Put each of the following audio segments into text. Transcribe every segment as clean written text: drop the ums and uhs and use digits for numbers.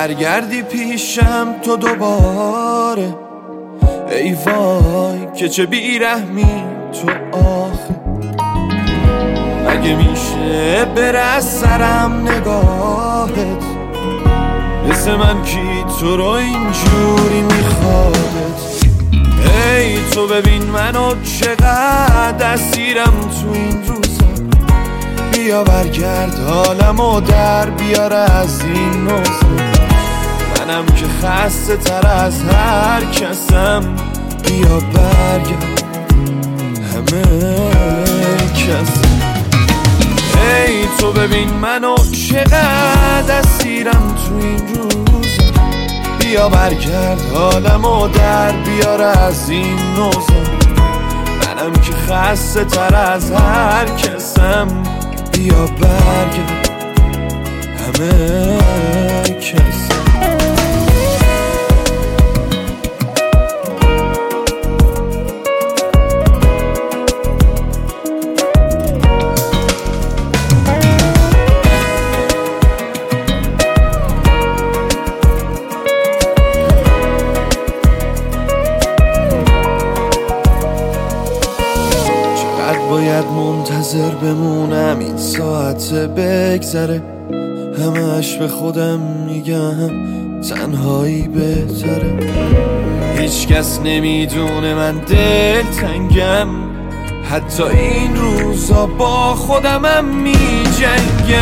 برگردی پیشم تو دوباره. ای وای که چه بیرحمی تو آخه. اگه میشه بره از سرم نگاهت، مثل من کی تو رو اینجوری میخوادت. ای تو ببین منو چقدر اسیرم تو این روزا. بیا برگرد حالمو در بیار از این نوزا. منم که خسته تر از هر کسم. بیا برگرد همه کسم. ای تو ببین منو چقدر اسیرم تو این روزا. بیا برگرد حالمو در بیار از این نوزا. منم که خسته تر از هر کسم. بیا برگرد همه کسم. باید منتظر بمونم این ساعت بگذره. همش به خودم میگم تنهایی بهتره. هیچ کس نمیدونه من دلتنگم. حتی این روزا با خودمم میجنگم.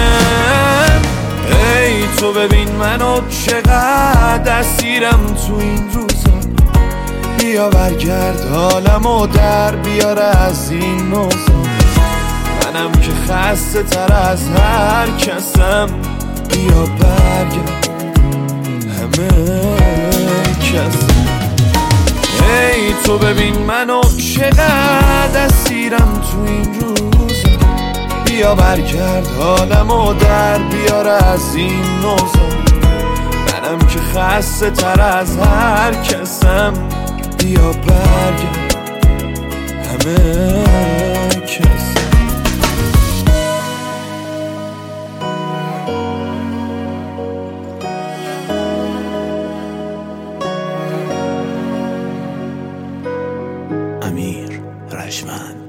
ای تو ببین منو چقدر اسیرم تو این روزا. بیا برگرد حالمو در بیار از این نوزا. منم که خسته تر از هر کسم. بیا برگرد همه کسم. ای تو ببین منو چقدر اسیرم تو این روزا. بیا برگرد حالمو در بیار از این نوزا. منم که خسته تر از هر کسم. بیا برگرد همه کس. امیر رجمند.